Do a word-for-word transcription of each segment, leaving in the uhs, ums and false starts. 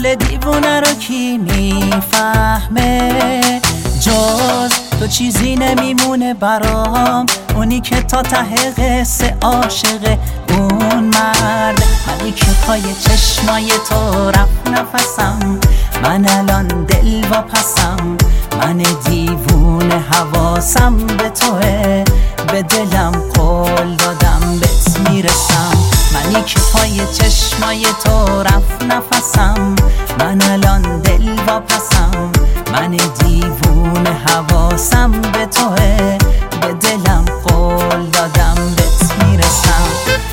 حال دیوونه رو کی میفهمه؟ جز تو چیزی نمیمونه برام، اونی که تا ته قصه عاشق اون مرد. منی که پای چشمای تو رفت نفسم، من الان دل واپسم، من دیوونه حواسم به توه، به دلم قول دادم بهت میرسم. منی که پای چشمای تو رفت نفسم، من الان دل واپسم، من دیوونه حواسم به توه، به دلم قول دادم بهت میرسم.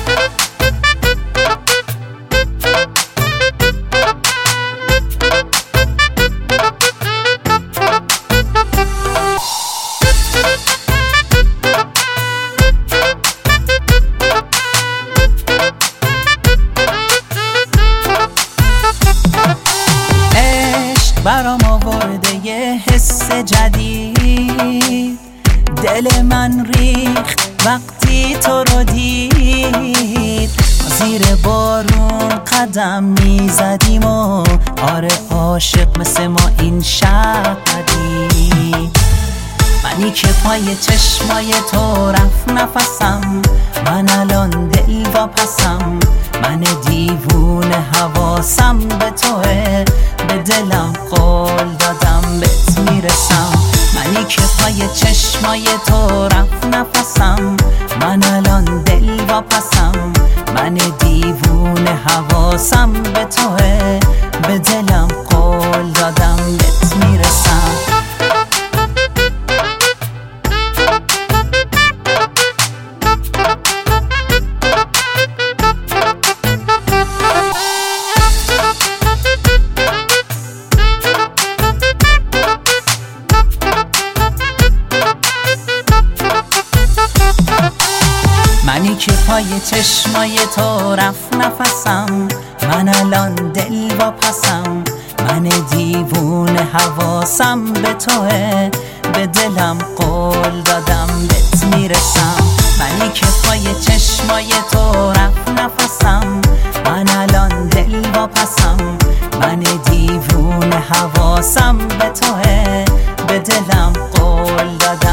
برام آورده یه حس جدید، دل من ریخت وقتی تو رو دید. زیر بارون قدم میزدیم و آره عاشق مثل ما این شهری. منی که پای چشمای تو رفت نفسم، من الان دل واپسم، من دیوونه حواسم به توه، به دلم قول دادم بهت میرسم. منی که پای چشمای تو رفت نفسم، من الان دل واپسم، من دیوونه حواسم به توه، به دلم قول دادم بهت میرسم. منی که پای چشمای تو رفت نفسم، من الان دل واپسم، من دیوونه حواسم به توه، به دلم قول دادم بهت میرسم. منی که پای چشمای تو رفت نفسم، من الان دل واپسم، من دیوونه حواسم به توه، به دلم قول دادم